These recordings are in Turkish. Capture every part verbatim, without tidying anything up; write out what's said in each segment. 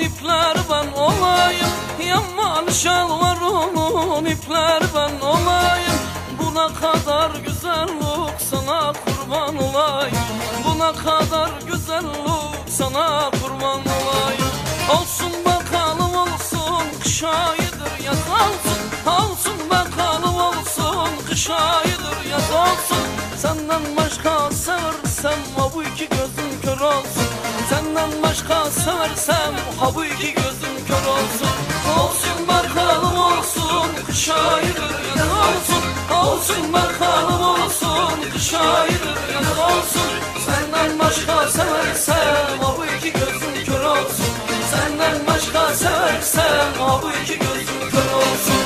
ipler ben olayım. Yaman şalvarımın ipler ben olayım. Buna kadar güzellik sana kurban olayım. Buna kadar güzellik sana kurban olayım. Olsun bakalım olsun, kış ayıdır yaz olsun. Olsun bakalım olsun, kış ayıdır yaz olsun. Senden başka seversem ha bu iki gözüm kör olsun. Senden başka seversem ha bu iki gözüm kör olsun. Olsun bakalım olsun, kış ayıdır yaz olsun. Olsun bakalım olsun, kış ayıdır yaz olsun. Senden başka seversem ha bu iki gözüm kör olsun. Senden başka seversem ha bu iki gözüm kör olsun.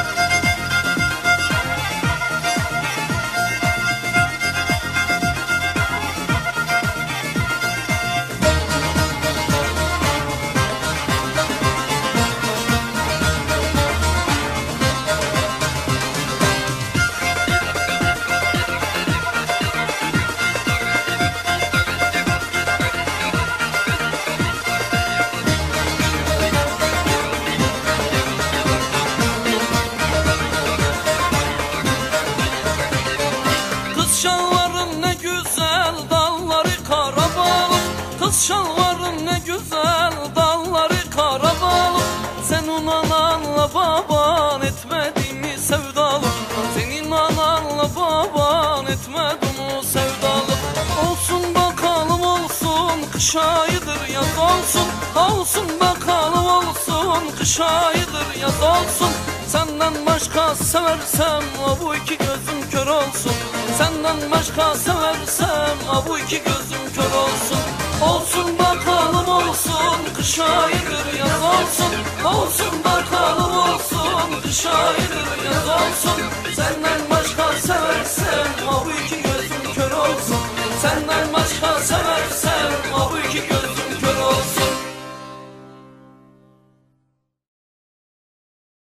Şalvarın ne güzel, dalları kara balık. Kız şalvarın ne güzel, dalları kara balık. Senin ananla baban etmedi mi sevdalık? Senin ananla baban etmedi mi sevdalık? Olsun bakalım olsun, kış ayıdır yaz olsun. Olsun bakalım olsun, kış ayıdır yaz olsun. Senden başka seversem ha bu iki gözüm kör olsun. Senden başka seversem ha bu iki gözüm kör olsun. Olsun bakalım olsun, kış ayıdır yaz olsun. Olsun bakalım olsun, kış ayıdır yaz olsun. Senden